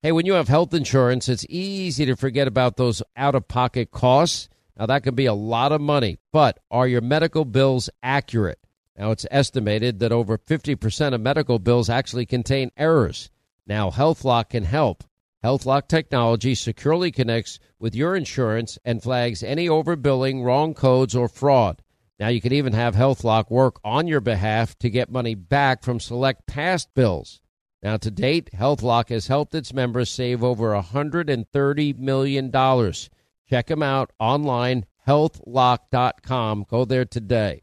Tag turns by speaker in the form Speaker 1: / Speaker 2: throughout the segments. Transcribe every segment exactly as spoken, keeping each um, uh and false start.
Speaker 1: Hey, when you have health insurance, it's easy to forget about those out-of-pocket costs. Now, that can be a lot of money, but are your medical bills accurate? Now, it's estimated that over fifty percent of medical bills actually contain errors. Now, HealthLock can help. HealthLock technology securely connects with your insurance and flags any overbilling, wrong codes, or fraud. Now, you can even have HealthLock work on your behalf to get money back from select past bills. Now, to date, HealthLock has helped its members save over one hundred thirty million dollars. Check them out online, health lock dot com. Go there today.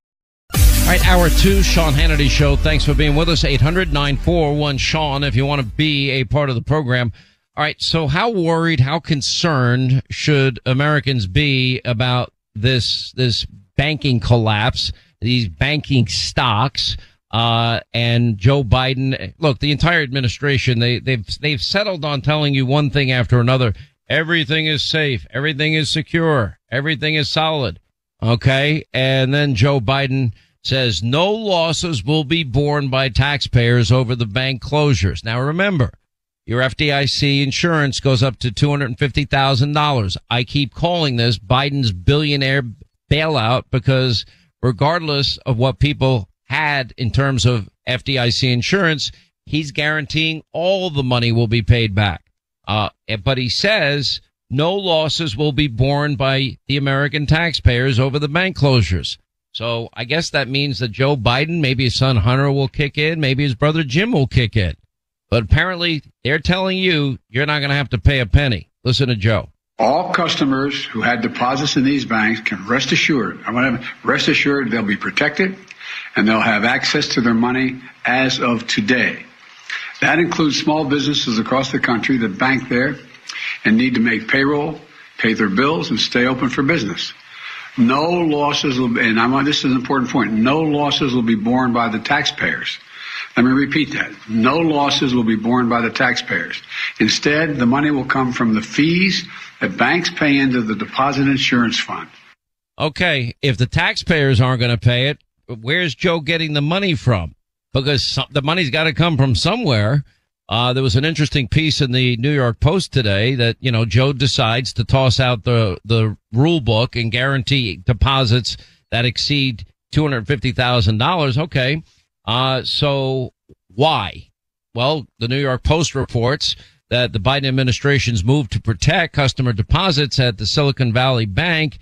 Speaker 1: All right, hour two, Sean Hannity Show. Thanks for being with us. eight hundred, nine four one, Sean, if you want to be a part of the program. All right, so how worried, how concerned should Americans be about this this banking collapse, these banking stocks, uh, and Joe Biden? Look, the entire administration, they, they've they've settled on telling you one thing after another. Everything is safe. Everything is secure. Everything is solid. Okay, and then Joe Biden says no losses will be borne by taxpayers over the bank closures. Now, remember, your F D I C insurance goes up to two hundred fifty thousand dollars. I keep calling this Biden's billionaire bailout because regardless of what people had in terms of F D I C insurance, he's guaranteeing all the money will be paid back. Uh, but he says no losses will be borne by the American taxpayers over the bank closures. So I guess that means that Joe Biden, maybe his son Hunter will kick in, maybe his brother Jim will kick in. But apparently they're telling you you're not going to have to pay a penny. Listen to Joe.
Speaker 2: All customers who had deposits in these banks can rest assured, I want to rest assured they'll be protected and they'll have access to their money as of today. That includes small businesses across the country that bank there and need to make payroll, pay their bills, and stay open for business. No losses will be, and I want, this is an important point, no losses will be borne by the taxpayers. Let me repeat that. No losses will be borne by the taxpayers. Instead, the money will come from the fees that banks pay into the deposit insurance fund.
Speaker 1: Okay, if the taxpayers aren't going to pay it, where's Joe getting the money from? Because some, the money's got to come from somewhere. Uh, there was an interesting piece in the New York Post today that, you know, Joe decides to toss out the, the rule book and guarantee deposits that exceed two hundred fifty thousand dollars. Okay. Uh, so why? Well, the New York Post reports that the Biden administration's move to protect customer deposits at the Silicon Valley Bank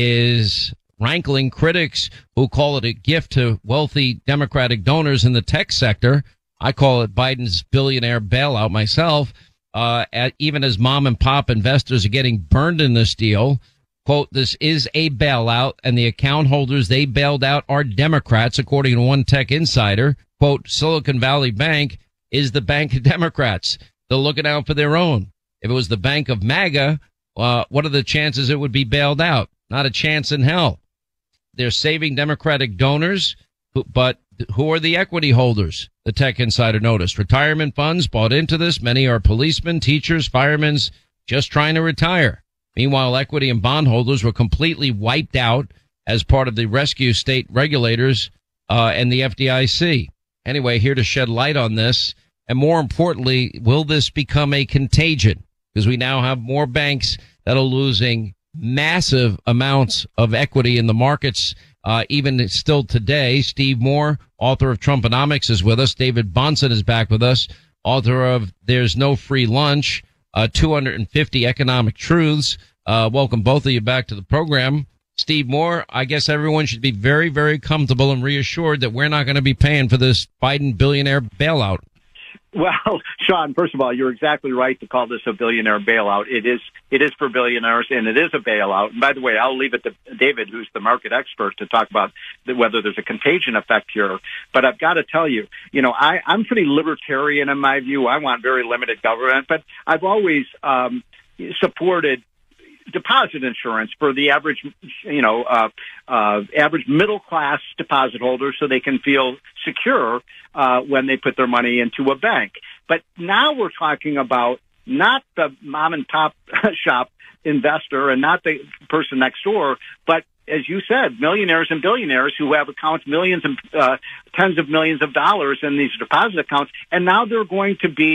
Speaker 1: is rankling critics who call it a gift to wealthy Democratic donors in the tech sector. I call it Biden's billionaire bailout myself, uh, at, even as mom and pop investors are getting burned in this deal. Quote, this is a bailout, and the account holders they bailed out are Democrats, according to one tech insider. Quote, Silicon Valley Bank is the bank of Democrats. They're looking out for their own. If it was the bank of MAGA, uh, what are the chances it would be bailed out? Not a chance in hell. They're saving Democratic donors, but who are the equity holders? The tech insider noticed. Retirement funds bought into this. Many are policemen, teachers, firemen, just trying to retire. Meanwhile, equity and bondholders were completely wiped out as part of the rescue state regulators uh, and the F D I C. Anyway, here to shed light on this, and more importantly, will this become a contagion? Because we now have more banks that are losing massive amounts of equity in the markets. Uh, even still today, Steve Moore, author of Trumponomics, is with us. David Bahnsen is back with us, author of There's No Free Lunch, uh, two hundred fifty Economic Truths. Uh, welcome both of you back to the program. Steve Moore, I guess everyone should be very, very comfortable and reassured that we're not going to be paying for this Biden billionaire bailout.
Speaker 3: Well, Sean, first of all, you're exactly right to call this a billionaire bailout. It is, it is for billionaires, and it is a bailout. And by the way, I'll leave it to David, who's the market expert, to talk about the, whether there's a contagion effect here. But I've got to tell you, you know, I, I'm pretty libertarian in my view. I want very limited government, but I've always um, supported deposit insurance for the average, you know, uh, uh, average middle class deposit holders so they can feel secure, uh, when they put their money into a bank. But now we're talking about not the mom and pop shop investor and not the person next door, but as you said, millionaires and billionaires who have accounts, millions and uh, tens of millions of dollars in these deposit accounts. And now they're going to be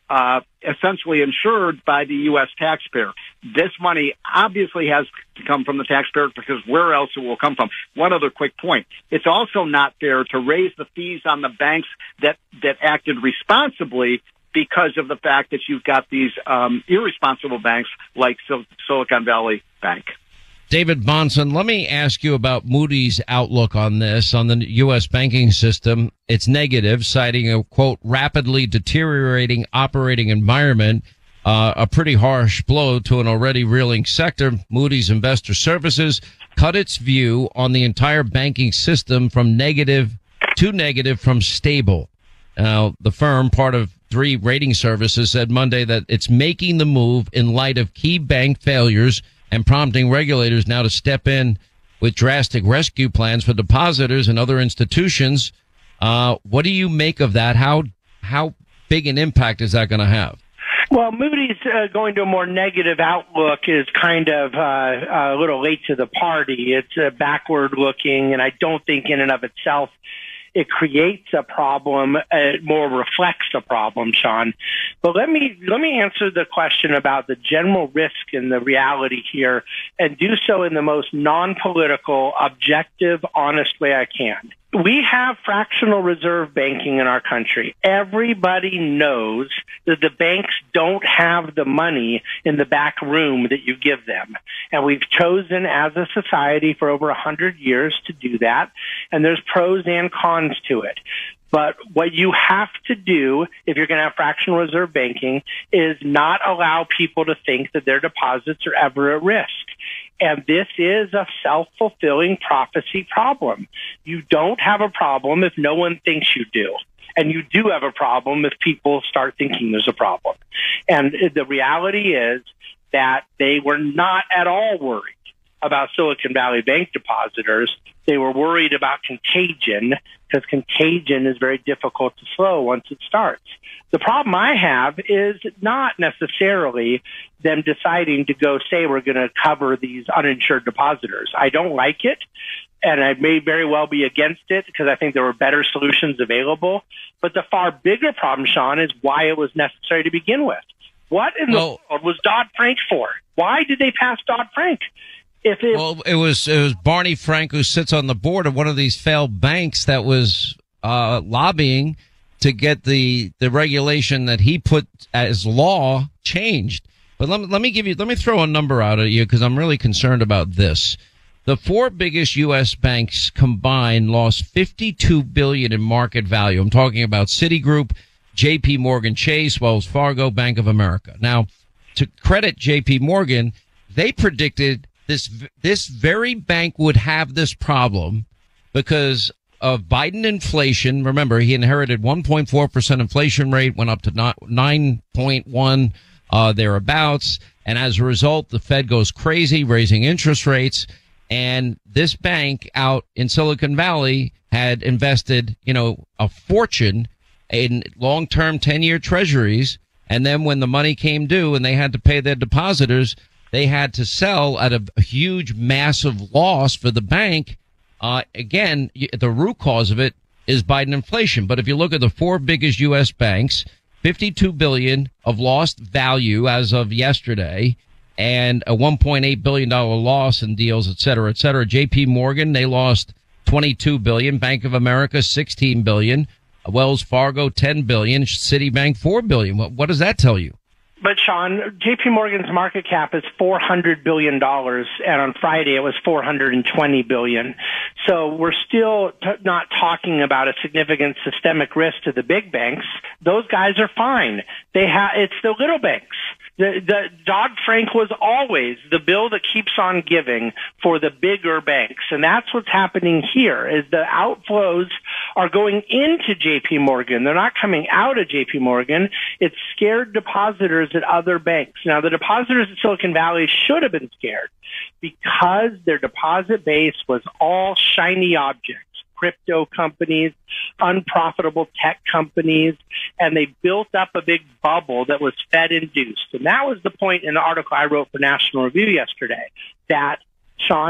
Speaker 3: uh, essentially insured by the U S taxpayer. This money obviously has to come from the taxpayer because where else it will come from? One other quick point. It's also not fair to raise the fees on the banks that, that acted responsibly because of the fact that you've got these um, irresponsible banks like Sil- Silicon Valley Bank.
Speaker 1: David Bahnsen, let me ask you about Moody's outlook on this, on the U S banking system. It's negative, citing a, quote, rapidly deteriorating operating environment, uh, a pretty harsh blow to an already reeling sector. Moody's Investor Services cut its view on the entire banking system from negative to negative from stable. Now, the firm, part of three rating services, said Monday that it's making the move in light of key bank failures and prompting regulators now to step in with drastic rescue plans for depositors and other institutions. Uh, what do you make of that? How how big an impact is that going to have?
Speaker 4: Well, Moody's uh, going to a more negative outlook is kind of uh, a little late to the party. It's uh, backward looking, and I don't think in and of itself it creates a problem. It more reflects a problem, Sean. But let me let me answer the question about the general risk and the reality here, and do so in the most non-political, objective, honest way I can. We have fractional reserve banking in our country. Everybody knows that the banks don't have the money in the back room that you give them. And we've chosen as a society for over a hundred years to do that. And there's pros and cons to it. But what you have to do if you're going to have fractional reserve banking is not allow people to think that their deposits are ever at risk. And this is a self-fulfilling prophecy problem. You don't have a problem if no one thinks you do. And you do have a problem if people start thinking there's a problem. And the reality is that they were not at all worried about Silicon Valley Bank depositors. They were worried about contagion, because contagion is very difficult to slow once it starts. The problem I have is not necessarily them deciding to go say we're going to cover these uninsured depositors. I don't like it, and I may very well be against it because I think there were better solutions available. But the far bigger problem, Sean, is why it was necessary to begin with. What in
Speaker 1: well,
Speaker 4: the world was Dodd-Frank for? Why did they pass Dodd-Frank? If it,
Speaker 1: well, it was it was Barney Frank, who sits on the board of one of these failed banks, that was uh, lobbying to get the the regulation that he put as law changed. But let me let me give you let me throw a number out at you because I'm really concerned about this. The four biggest U S banks combined lost fifty-two billion dollars in market value. I'm talking about Citigroup, J P Morgan Chase, Wells Fargo, Bank of America. Now, to credit J P Morgan, they predicted this this very bank would have this problem because of Biden inflation. Remember, he inherited one point four percent inflation rate, went up to nine point one uh thereabouts, and as a result, the Fed goes crazy, raising interest rates. And this bank out in Silicon Valley had invested, you know, a fortune in long-term ten-year treasuries. And then when the money came due and they had to pay their depositors, they had to sell at a, a huge, massive loss for the bank. Uh, again, the root cause of it is Biden inflation. But if you look at the four biggest U S banks, fifty-two billion dollars of lost value as of yesterday, and a one point eight billion dollars loss in deals, et cetera, et cetera. J P Morgan, they lost twenty-two billion dollars. Bank of America, sixteen billion dollars. Wells Fargo, ten billion dollars. Citibank, four billion dollars. What, what does that tell you?
Speaker 4: But, Sean, J P Morgan's market cap is four hundred billion dollars, and on Friday it was four hundred twenty billion dollars. So we're still t- not talking about a significant systemic risk to the big banks. Those guys are fine. They ha- It's the little banks. The, the Dodd-Frank was always the bill that keeps on giving for the bigger banks. And that's what's happening here is the outflows are going into J P Morgan. They're not coming out of J P Morgan. It's scared depositors at other banks. Now, the depositors at Silicon Valley should have been scared because their deposit base was all shiny objects. Crypto companies, unprofitable tech companies, and they built up a big bubble that was Fed-induced. And that was the point in the article I wrote for National Review yesterday, that, Sean,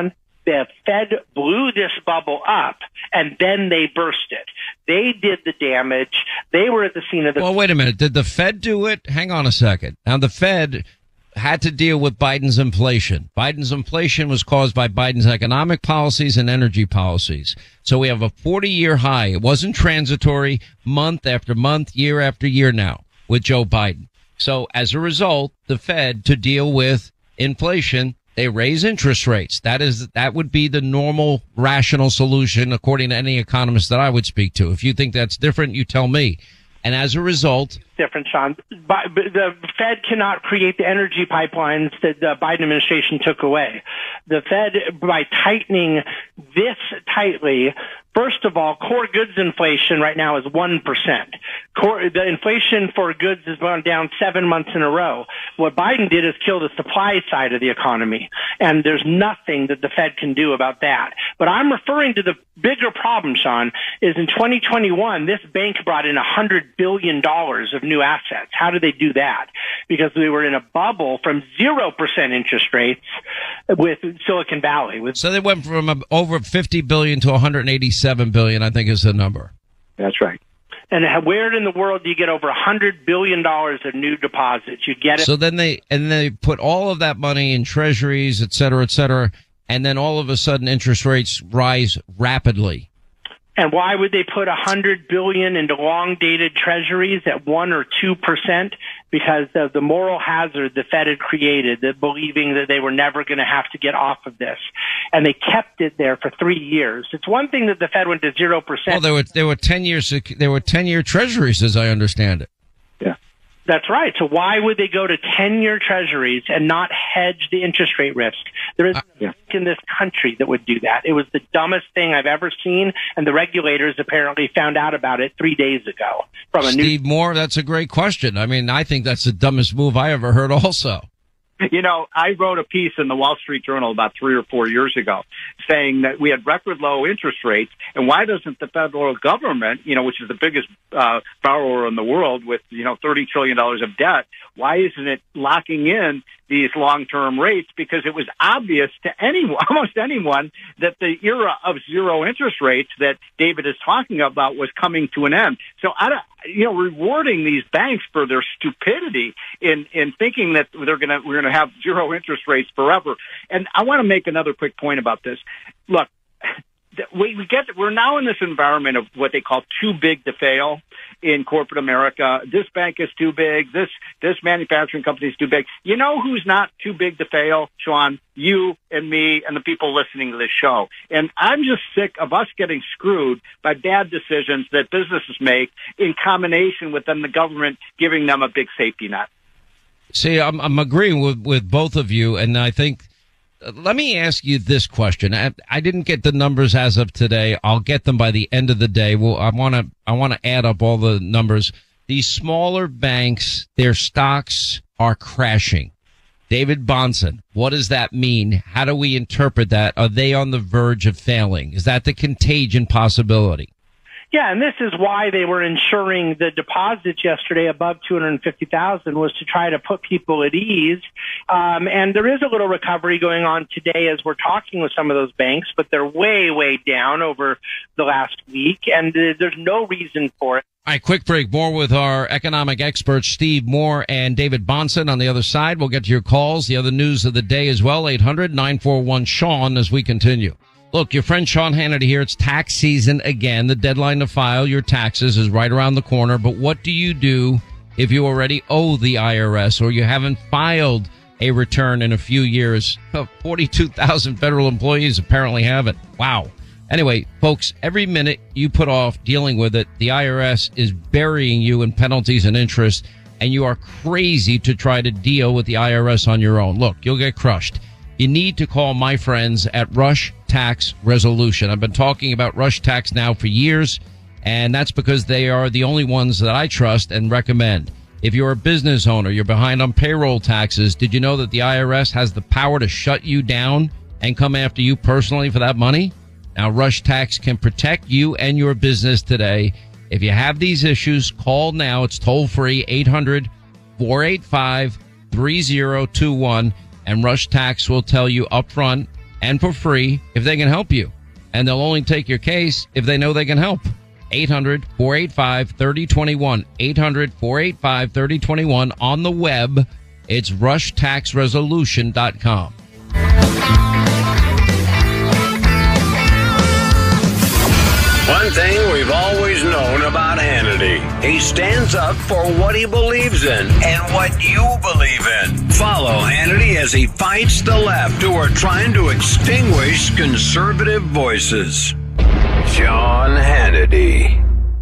Speaker 4: The Fed blew this bubble up, and then they burst it. They did the damage. They were at the scene of the...
Speaker 1: Well, wait a minute. Did the Fed do it? Hang on a second. Now, the Fed had to deal with Biden's inflation. Biden's inflation was caused by Biden's economic policies and energy policies. So we have a forty-year high. It wasn't transitory, month after month, year after year now with Joe Biden. So as a result, the Fed, to deal with inflation, they raise interest rates. That is, that would be the normal, rational solution, according to any economist that I would speak to. If you think that's different, you tell me. And as a result,
Speaker 4: different, Sean. But the Fed cannot create the energy pipelines that the Biden administration took away. The Fed, by tightening this tightly, first of all, core goods inflation right now is one percent. Core, the inflation for goods has gone down seven months in a row. What Biden did is kill the supply side of the economy, and there's nothing that the Fed can do about that. But I'm referring to the bigger problem, Sean, is in twenty twenty-one, this bank brought in one hundred billion dollars of new assets. How did they do that? Because we were in a bubble from zero percent interest rates with Silicon Valley. With
Speaker 1: so they went from over fifty billion to one hundred eighty-seven billion, I think is the number.
Speaker 3: That's right.
Speaker 4: And where in the world do you get over one hundred billion dollars of new deposits? You get it.
Speaker 1: So then they, and they put all of that money in treasuries, et cetera, et cetera. And then all of a sudden interest rates rise rapidly.
Speaker 4: And why would they put one hundred billion dollars into long-dated treasuries at one or two percent? Because of the moral hazard the Fed had created, that believing that they were never going to have to get off of this. And they kept it there for three years. It's one thing that the Fed went to zero percent.
Speaker 1: Well, there were, there were ten years, there were ten year treasuries, as I understand it.
Speaker 3: Yeah.
Speaker 4: That's right. So why would they go to ten-year treasuries and not hedge the interest rate risk? There isn't a bank in this country that would do that. It was the dumbest thing I've ever seen, and the regulators apparently found out about it three days ago. From a
Speaker 1: Steve
Speaker 4: new-
Speaker 1: Moore, that's a great question. I mean, I think that's the dumbest move I ever heard also.
Speaker 3: You know, I wrote a piece in the Wall Street Journal about three or four years ago saying that we had record low interest rates, and why doesn't the federal government, you know, which is the biggest uh, borrower in the world with, you know, thirty trillion dollars of debt, why isn't it locking in these long-term rates? Because it was obvious to anyone, almost anyone, that the era of zero interest rates that David is talking about was coming to an end. So, I don't, you know, rewarding these banks for their stupidity in, in thinking that they're going to, we're going to have zero interest rates forever. And I want to make another quick point about this. Look, we, we get, we're now in this environment of what they call too big to fail in corporate America. This bank is too big. This, this manufacturing company is too big. You know who's not too big to fail, Sean? You and me and the people listening to this show. And I'm just sick of us getting screwed by bad decisions that businesses make in combination with then the government giving them a big safety net.
Speaker 1: See, I'm, I'm agreeing with, with both of you. And I think, let me ask you this question. I, I didn't get the numbers as of today. I'll get them by the end of the day. Well, I want to, I want to add up all the numbers. These smaller banks, their stocks are crashing. David Bahnsen, what does that mean? How do we interpret that? Are they on the verge of failing? Is that the contagion possibility?
Speaker 4: Yeah, and this is why they were insuring the deposits yesterday above two hundred fifty thousand dollars, was to try to put people at ease. Um, and there is a little recovery going on today as we're talking with some of those banks, but they're way, way down over the last week, and uh, there's no reason for it.
Speaker 1: All right, quick break. More with our economic experts, Steve Moore and David Bahnsen on the other side. We'll get to your calls, the other news of the day as well, eight hundred nine four one Sean as we continue. Look, your friend Sean Hannity here. It's tax season again. The deadline to file your taxes is right around the corner. But what do you do if you already owe the I R S or you haven't filed a return in a few years? forty-two thousand federal employees apparently haven't. Wow. Anyway, folks, every minute you put off dealing with it, the I R S is burying you in penalties and interest, and you are crazy to try to deal with the I R S on your own. Look, you'll get crushed. You need to call my friends at Rush Tax Resolution. I've been talking about Rush Tax now for years, and that's because they are the only ones that I trust and recommend. If you're a business owner, you're behind on payroll taxes, did you know that the I R S has the power to shut you down and come after you personally for that money? Now, Rush Tax can protect you and your business today. If you have these issues, call now. It's toll free, eight hundred four eight five three zero two one. And Rush Tax will tell you up front and for free if they can help you. And they'll only take your case if they know they can help. eight hundred, four eight five, three oh two one. eight hundred, four eight five, three oh two one. On the web, it's rush tax resolution dot com.
Speaker 5: One thing we've always known about Hannity, he stands up for what he believes in and what you believe in. Follow Hannity as he fights the left who are trying to extinguish conservative voices. Sean Hannity.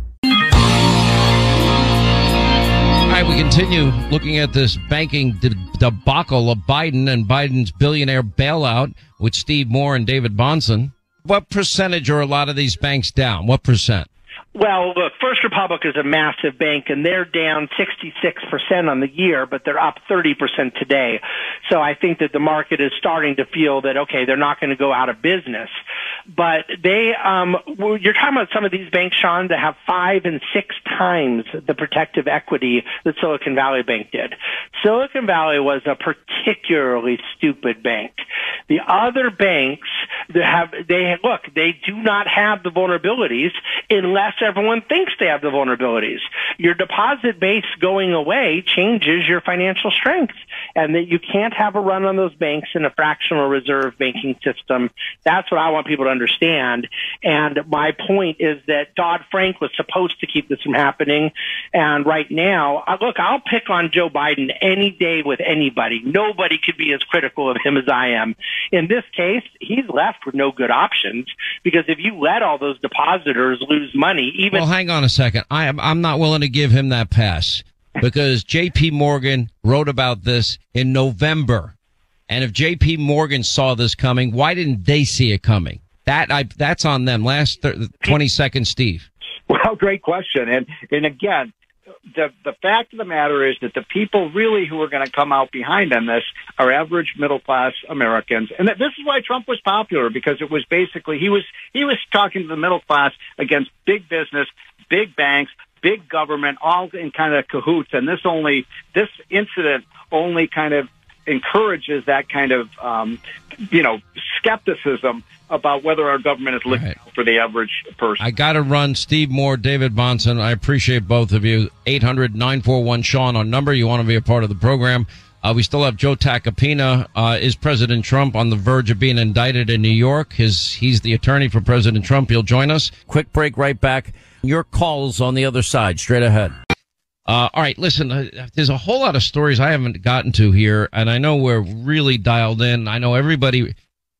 Speaker 1: All right, we continue looking at this banking de- debacle of Biden and Biden's billionaire bailout with Steve Moore and David Bahnsen. What percentage are a lot of these banks down? What percent?
Speaker 4: Well, look, First Republic is a massive bank, and they're down sixty-six percent on the year, but they're up thirty percent today. So I think that the market is starting to feel that, okay, they're not going to go out of business. But they, um, you're talking about some of these banks, Sean, that have five and six times the protective equity that Silicon Valley Bank did. Silicon Valley was a particularly stupid bank. The other banks that have, they, look, they do not have the vulnerabilities unless everyone thinks they have the vulnerabilities. Your deposit base going away changes your financial strength, and that you can't have a run on those banks in a fractional reserve banking system. That's what I want people to understand. And my point is that Dodd-Frank was supposed to keep this from happening. And right now, look, I'll pick on Joe Biden any day with anybody. Nobody could be as critical of him as I am. In this case, he's left with no good options, because if you let all those depositors lose money, even...
Speaker 1: Well, hang on a second. I am, I'm not willing to give him that pass, because J P Morgan wrote about this in November. And if J P Morgan saw this coming, why didn't they see it coming? That I, that's on them. Last th- twenty seconds, Steve.
Speaker 3: Well, great question. And, and again, the, the fact of the matter is that the people really who are going to come out behind on this are average middle-class Americans. And that this is why Trump was popular, because it was basically, he was, he was talking to the middle class against big business, big banks, big government, all in kind of cahoots. And this only, this incident only kind of encourages that kind of, um, you know, skepticism about whether our government is looking right out for the average person.
Speaker 1: I got to run. Steve Moore, David Bahnsen, I appreciate both of you. eight hundred, nine four one, Sean on number. You want to be a part of the program. Uh, we still have Joe Tacopina. Uh, is President Trump on the verge of being indicted in New York? His, he's the attorney for President Trump. He'll join us. Quick break, right back. Your calls on the other side, straight ahead. Uh, all right, listen, uh, there's a whole lot of stories I haven't gotten to here, and I know we're really dialed in. I know everybody,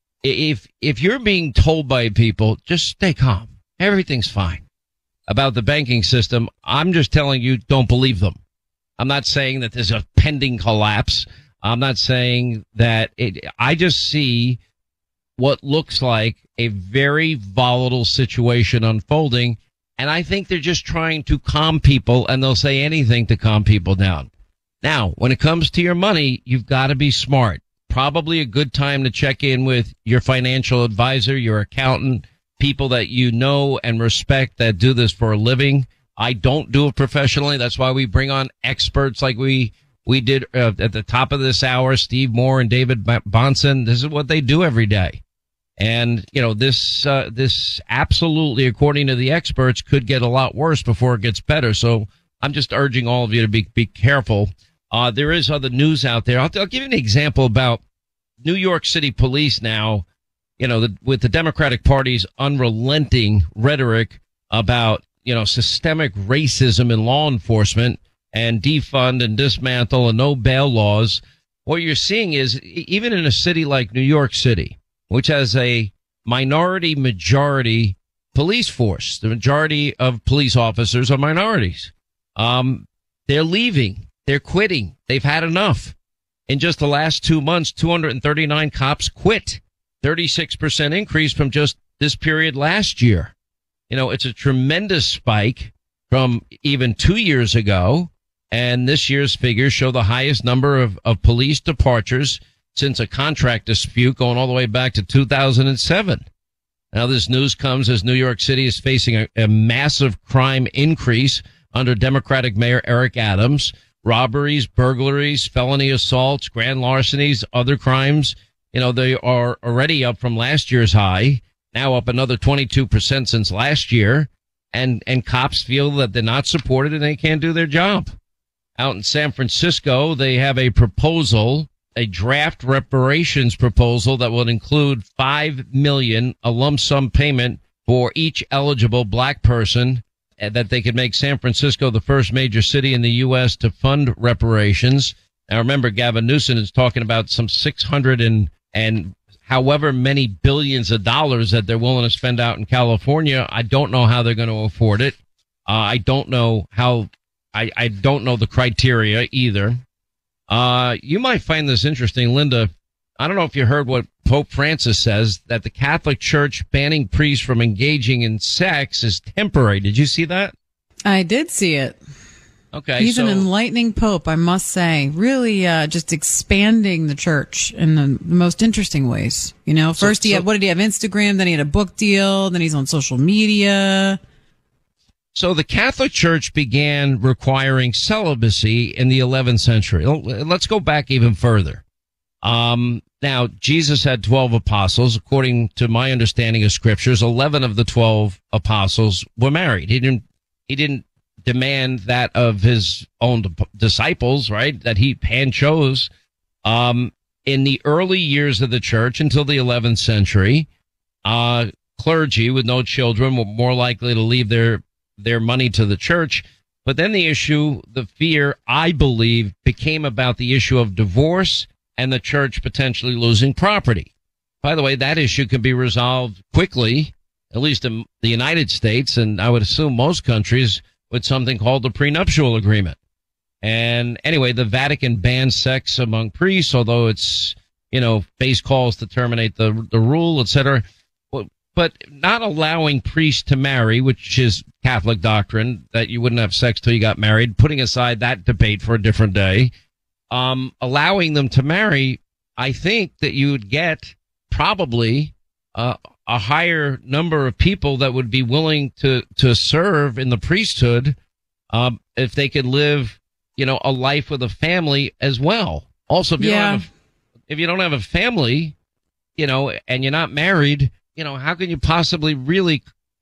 Speaker 1: if, if you're being told by people, just stay calm. Everything's fine about the banking system. I'm just telling you, don't believe them. I'm not saying that there's a pending collapse. I'm not saying that it, I just see what looks like a very volatile situation unfolding. And I think they're just trying to calm people, and they'll say anything to calm people down. Now, when it comes to your money, you've got to be smart. Probably a good time to check in with your financial advisor, your accountant, people that you know and respect that do this for a living. I don't do it professionally. That's why we bring on experts like we we did uh, at the top of this hour, Steve Moore and David Bahnsen. This is what they do every day. And, you know, this, uh, this absolutely, according to the experts, could get a lot worse before it gets better. So I'm just urging all of you to be, be careful. Uh, there is other news out there. I'll, I'll give you an example about New York City police now, you know, the, with the Democratic Party's unrelenting rhetoric about, you know, systemic racism in law enforcement and defund and dismantle and no bail laws. What you're seeing is, even in a city like New York City, which has a minority majority police force, the majority of police officers are minorities. Um, they're leaving. They're quitting. They've had enough. In just the last two months, two hundred thirty-nine cops quit. thirty-six percent increase from just this period last year. You know, it's a tremendous spike from even two years ago. And this year's figures show the highest number of, of police departures since a contract dispute going all the way back to two thousand seven. Now, this news comes as New York City is facing a, a massive crime increase under Democratic Mayor Eric Adams. Robberies, burglaries, felony assaults, grand larcenies, other crimes. You know, they are already up from last year's high, now up another twenty-two percent since last year. And, and cops feel that they're not supported and they can't do their job. Out in San Francisco, they have a proposal, a draft reparations proposal that will include five million dollars, a lump sum payment for each eligible black person, that they could make San Francisco the first major city in the U S to fund reparations. Now remember, Gavin Newsom is talking about some six hundred and, and however many billions of dollars that they're willing to spend out in California. I don't know how they're going to afford it. Uh, I don't know how, I, I don't know the criteria either. Uh, you might find this interesting, Linda. I don't know if you heard what Pope Francis says, that the Catholic Church banning priests from engaging in sex is temporary. Did you see that?
Speaker 6: I did see it.
Speaker 1: Okay.
Speaker 6: He's
Speaker 1: so,
Speaker 6: an enlightening pope, I must say. Really, uh, just expanding the church in the most interesting ways. You know, first
Speaker 1: so,
Speaker 6: he
Speaker 1: so,
Speaker 6: had, what did he have? Instagram, then he had a book deal, then he's on social media.
Speaker 1: So the Catholic Church began requiring celibacy in the eleventh century. Let's go back even further. Um, now, Jesus had twelve apostles. According to my understanding of scriptures, eleven of the twelve apostles were married. He didn't, he didn't demand that of his own disciples, right? That he hand chose. Um, in the early years of the church until the eleventh century, uh, clergy with no children were more likely to leave their, their money to the church. But then the issue, the fear, I believe, became about the issue of divorce and the church potentially losing property. By the way, that issue can be resolved quickly, at least in the United States, and I would assume most countries, with something called the prenuptial agreement. And anyway, the Vatican bans sex among priests, although it's, you know, face calls to terminate the the rule, et cetera. But not allowing priests to marry, which is Catholic doctrine, that you wouldn't have sex till you got married, putting aside that debate for a different day, um, allowing them to marry, I think that you would get probably uh, a higher number of people that would be willing to, to serve in the priesthood, um, if they could live, you know, a life with a family as well. Also, if you
Speaker 6: yeah.
Speaker 1: don't have, a, if you don't have a family, you know, and you're not married, you know, how can you possibly really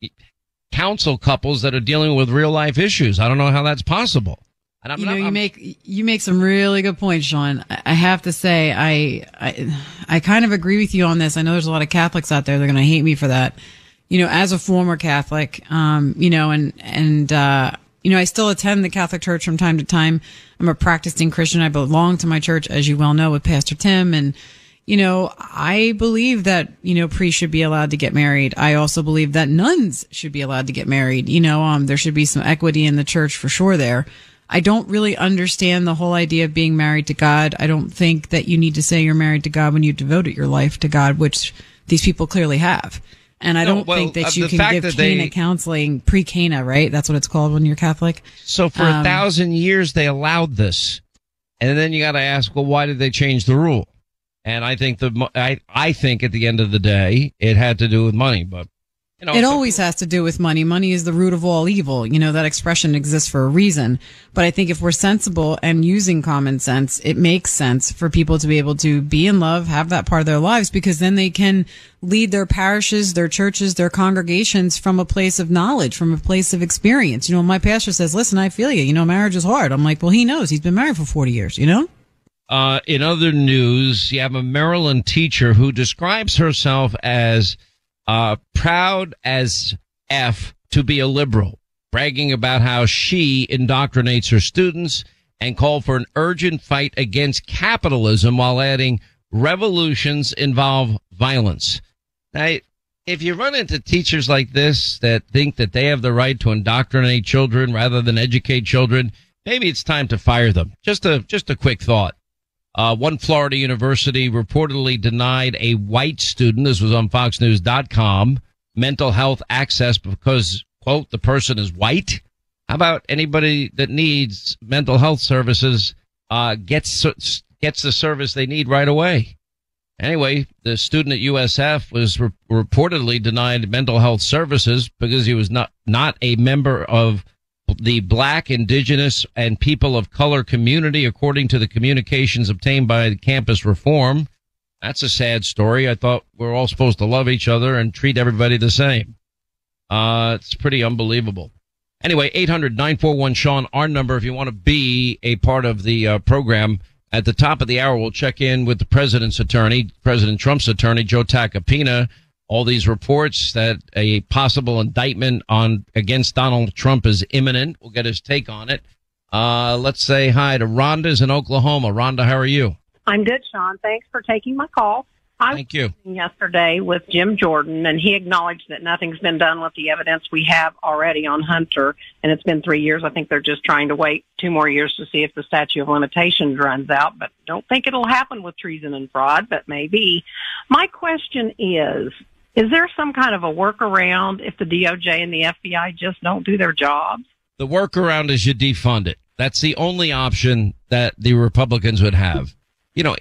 Speaker 1: counsel couples that are dealing with real life issues? I don't know how that's possible. And I'm
Speaker 6: you
Speaker 1: not,
Speaker 6: know, you
Speaker 1: I'm,
Speaker 6: make you make some really good points, Sean. I have to say, I, I I kind of agree with you on this. I know there's a lot of Catholics out there that are going to hate me for that. You know, as a former Catholic, um, you know, and and uh, you know, I still attend the Catholic Church from time to time. I'm a practicing Christian. I belong to my church, as you well know, with Pastor Tim, and you know, I believe that you know priests should be allowed to get married. I also believe that nuns should be allowed to get married. You know, um, there should be some equity in the church for sure there. I don't really understand the whole idea of being married to God. I don't think that you need to say you're married to God when you devoted your life to God, which these people clearly have. And I
Speaker 1: no,
Speaker 6: don't
Speaker 1: well,
Speaker 6: think that
Speaker 1: uh,
Speaker 6: you can give
Speaker 1: that
Speaker 6: Cana
Speaker 1: they,
Speaker 6: counseling, pre-Cana, right? That's what it's called when you're Catholic.
Speaker 1: So for
Speaker 6: um,
Speaker 1: a thousand years, they allowed this. And then you got to ask, well, why did they change the rule? And I think the, I, I think at the end of the day, it had to do with money, but you know,
Speaker 6: it always has to do with money. Money is the root of all evil. You know, that expression exists for a reason. But I think if we're sensible and using common sense, it makes sense for people to be able to be in love, have that part of their lives, because then they can lead their parishes, their churches, their congregations from a place of knowledge, from a place of experience. You know, my pastor says, listen, I feel you. You know, marriage is hard. I'm like, well, he knows. He's been married for forty years, you know?
Speaker 1: Uh, in other news, you have a Maryland teacher who describes herself as Uh, proud as F to be a liberal, bragging about how she indoctrinates her students and called for an urgent fight against capitalism while adding revolutions involve violence. Now, if you run into teachers like this that think that they have the right to indoctrinate children rather than educate children, maybe it's time to fire them. Just a, just a quick thought. Uh, one Florida university reportedly denied a white student, this was on fox news dot com, mental health access because, quote, the person is white. How about anybody that needs mental health services, uh, gets, gets the service they need right away? Anyway, the student at U S F was re- reportedly denied mental health services because he was not, not a member of the Black, Indigenous, and People of Color community, according to the communications obtained by Campus Reform. That's a sad story. I thought we we're all supposed to love each other and treat everybody the same. Uh, it's pretty unbelievable. Anyway, eight hundred nine four one Sean, our number, if you want to be a part of the uh, program. At the top of the hour, we'll check in with the president's attorney, President Trump's attorney, Joe Tacopina. All these reports that a possible indictment on against Donald Trump is imminent. We'll get his take on it. Uh, let's say hi to Rhonda's in Oklahoma. Rhonda, how are you?
Speaker 7: I'm good, Sean. Thanks for taking my call. I
Speaker 1: Thank you.
Speaker 7: was yesterday with Jim Jordan, and he acknowledged that nothing's been done with the evidence we have already on Hunter, and it's been three years. I think they're just trying to wait two more years to see if the statute of limitations runs out, but don't think it'll happen with treason and fraud, but maybe. My question is, is there some kind of a workaround if the D O J and the F B I just don't do their jobs?
Speaker 1: The workaround is you defund it. That's the only option that the Republicans would have. You know,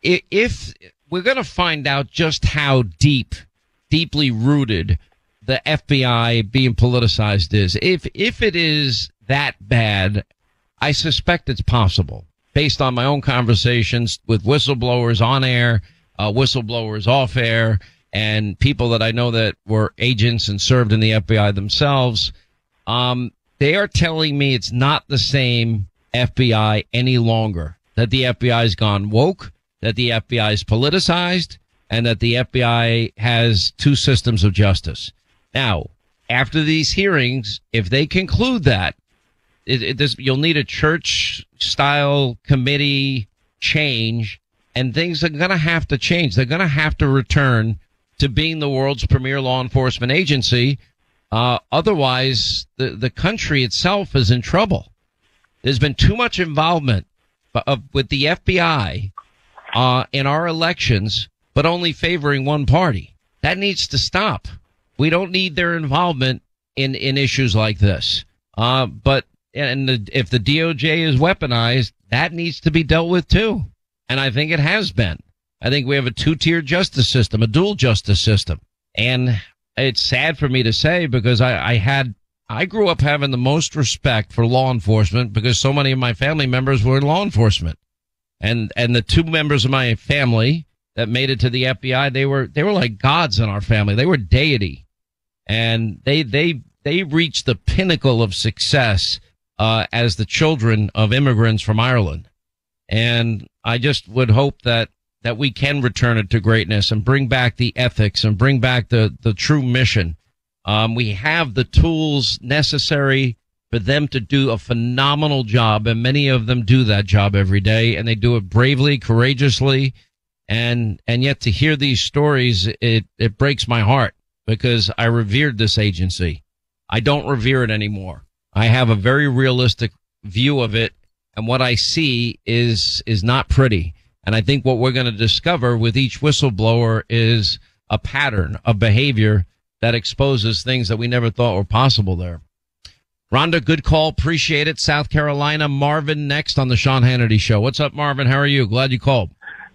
Speaker 1: if we're going to find out just how deep, deeply rooted the F B I being politicized is. If, if it is that bad, I suspect it's possible based on my own conversations with whistleblowers on air, uh, whistleblowers off air, and people that I know that were agents and served in the F B I themselves. Um, they are telling me it's not the same F B I any longer, that the F B I has gone woke, that the F B I is politicized, and that the F B I has two systems of justice. Now, after these hearings, if they conclude that, it, it, this, you'll need a church-style committee change, and things are going to have to change. They're going to have to return to being the world's premier law enforcement agency. Uh, otherwise, the, the country itself is in trouble. There's been too much involvement of, with the F B I uh, in our elections, but only favoring one party. That needs to stop. We don't need their involvement in, in issues like this. Uh, but and the, if the D O J is weaponized, that needs to be dealt with too. And I think it has been. I think we have a two-tier justice system, a dual justice system. And it's sad for me to say because I, I had, I grew up having the most respect for law enforcement because so many of my family members were in law enforcement. And, and the two members of my family that made it to the F B I, they were, they were like gods in our family. They were deity. And they, they, they reached the pinnacle of success, uh, as the children of immigrants from Ireland. And I just would hope that, that we can return it to greatness and bring back the ethics and bring back the, the true mission. Um, we have the tools necessary for them to do a phenomenal job, and many of them do that job every day, and they do it bravely, courageously. And, and yet to hear these stories, it, it breaks my heart because I revered this agency. I don't revere it anymore. I have a very realistic view of it, and what I see is, is not pretty. And I think what we're going to discover with each whistleblower is a pattern of behavior that exposes things that we never thought were possible there. Rhonda, good call. Appreciate it. South Carolina. Marvin next on the Sean Hannity Show. What's up, Marvin? How are you? Glad you called.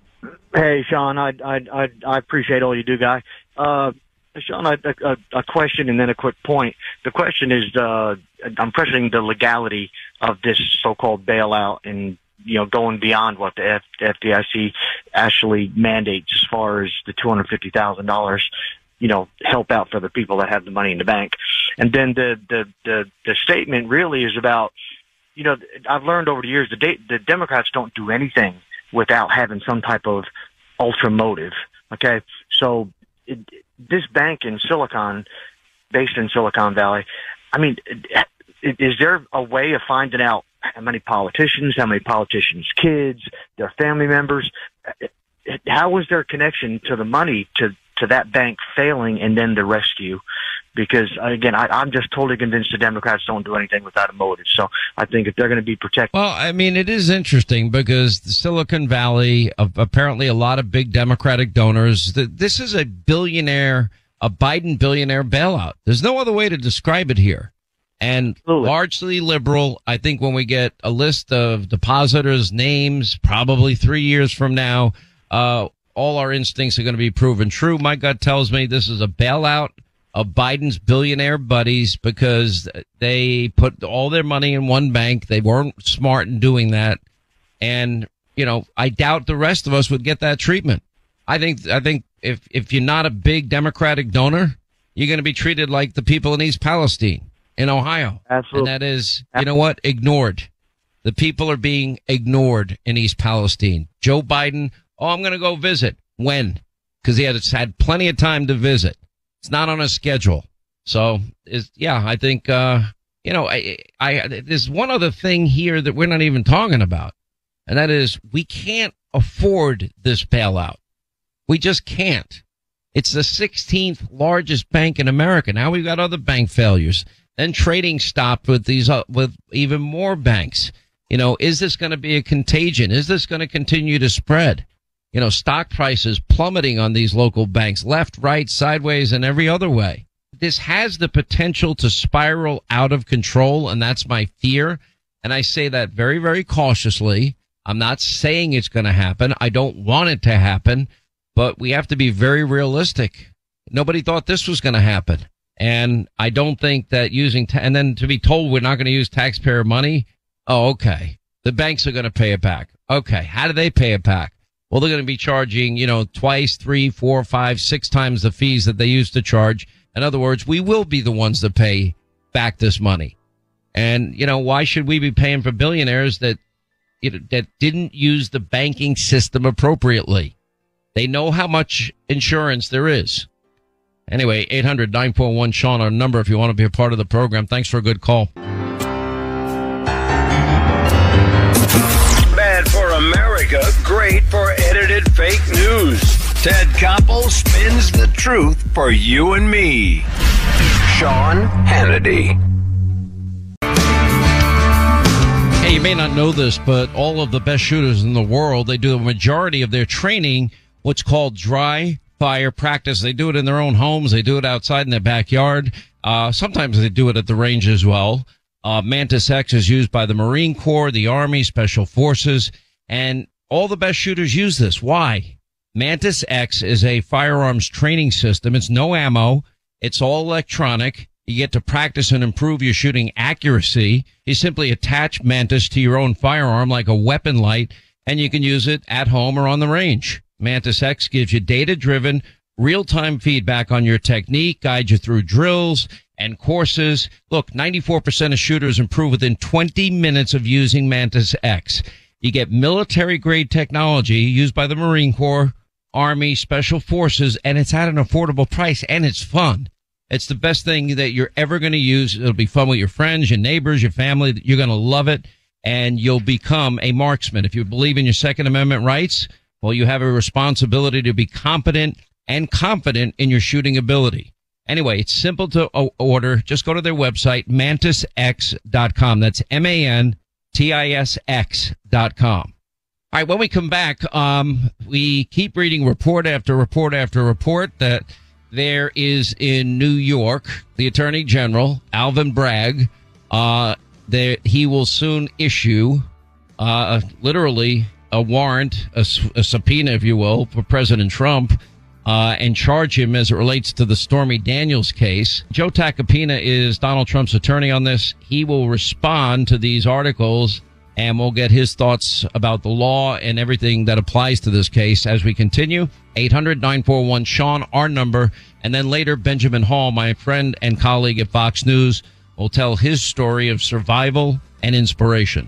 Speaker 8: Hey, Sean. I I I, I appreciate all you do, guy. Uh, Sean, a, a, a question and then a quick point. The question is, uh, I'm questioning the legality of this so-called bailout and, you know, going beyond what the F, F D I C actually mandates as far as the two hundred fifty thousand dollars, you know, help out for the people that have the money in the bank. And then the, the, the, the statement really is about, you know, I've learned over the years, the, de- the Democrats don't do anything without having some type of ultra motive. Okay. So it, this bank in Silicon, based in Silicon Valley, I mean, is there a way of finding out how many politicians, how many politicians' kids, their family members, how was their connection to the money to, to that bank failing and then the rescue? Because, again, I, I'm just totally convinced the Democrats don't do anything without a motive. So I think if they're going to be protected.
Speaker 1: Well, I mean, it is interesting because the Silicon Valley, uh, apparently a lot of big Democratic donors, the, this is a billionaire, a Biden billionaire bailout. There's no other way to describe it here. And Absolutely. Largely liberal. I think when we get a list of depositors' names, probably three years from now, uh, all our instincts are going to be proven true. My gut tells me this is a bailout of Biden's billionaire buddies because they put all their money in one bank. They weren't smart in doing that. And, you know, I doubt the rest of us would get that treatment. I think, I think if, if you're not a big Democratic donor, you're going to be treated like the people in East Palestine in Ohio.
Speaker 8: Absolutely.
Speaker 1: And that is, you know what? Ignored. The people are being ignored in East Palestine. Joe Biden, oh, I'm going to go visit. When? Because he has had plenty of time to visit. It's not on a schedule. So, is yeah, I think, uh, you know, I, I, there's one other thing here that we're not even talking about. And that is we can't afford this bailout. We just can't. It's the sixteenth largest bank in America. Now we've got other bank failures. Then trading stopped with these, uh, with even more banks. You know, is this going to be a contagion? Is this going to continue to spread? You know, stock prices plummeting on these local banks, left, right, sideways, and every other way. This has the potential to spiral out of control, and that's my fear. And I say that very, very cautiously. I'm not saying it's going to happen. I don't want it to happen, but we have to be very realistic. Nobody thought this was going to happen. And I don't think that using, ta- and then to be told we're not going to use taxpayer money. Oh, okay. The banks are going to pay it back. Okay. How do they pay it back? Well, they're going to be charging, you know, twice, three, four, five, six times the fees that they used to charge. In other words, we will be the ones that pay back this money. And, you know, why should we be paying for billionaires that, you know, that didn't use the banking system appropriately? They know how much insurance there is. Anyway, eight hundred nine four one Sean, our number if you want to be a part of the program. Thanks for a good call.
Speaker 5: Bad for America, great for edited fake news. Ted Koppel spins the truth for you and me. Sean Hannity.
Speaker 1: Hey, you may not know this, but all of the best shooters in the world, they do a majority of their training, what's called dry fire practice. They do it in their own homes. They do it outside in their backyard. Uh, sometimes they do it at the range as well. Uh, Mantis X is used by the Marine Corps, the Army, Special Forces, and all the best shooters use this. Why? Mantis X is a firearms training system. It's no ammo. It's all electronic. You get to practice and improve your shooting accuracy. You simply attach Mantis to your own firearm like a weapon light, and you can use it at home or on the range. Mantis X gives you data-driven, real-time feedback on your technique, guides you through drills and courses. Look, ninety-four percent of shooters improve within twenty minutes of using Mantis X. You get military-grade technology used by the Marine Corps, Army, Special Forces, and it's at an affordable price, and it's fun. It's the best thing that you're ever going to use. It'll be fun with your friends, your neighbors, your family. You're going to love it, and you'll become a marksman. If you believe in your Second Amendment rights, well, you have a responsibility to be competent and confident in your shooting ability. Anyway, it's simple to order. Just go to their website, mantis x dot com. That's M A N T I S X dot com. All right, when we come back, um, we keep reading report after report after report that there is in New York, the Attorney General, Alvin Bragg, uh, that he will soon issue, uh, literally a warrant, a, a subpoena, if you will, for President Trump, uh, and charge him as it relates to the Stormy Daniels case. Joe Tacopina is Donald Trump's attorney on this. He will respond to these articles, and we'll get his thoughts about the law and everything that applies to this case as we continue. eight hundred nine four one Sean, our number. And then later, Benjamin Hall, my friend and colleague at Fox News, will tell his story of survival and inspiration.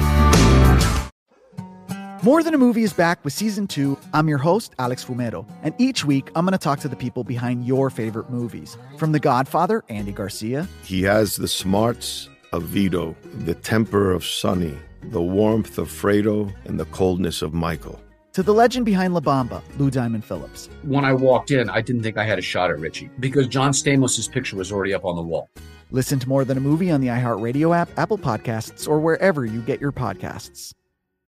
Speaker 9: More Than a Movie is back with season two. I'm your host, Alex Fumero. And each week, I'm going to talk to the people behind your favorite movies. From The Godfather, Andy Garcia.
Speaker 10: He has the smarts of Vito, the temper of Sonny, the warmth of Fredo, and the coldness of Michael.
Speaker 9: To the legend behind La Bamba, Lou Diamond Phillips.
Speaker 11: When I walked in, I didn't think I had a shot at Richie because John Stamos' picture was already up on the wall.
Speaker 9: Listen to More Than a Movie on the iHeartRadio app, Apple Podcasts, or wherever you get your podcasts.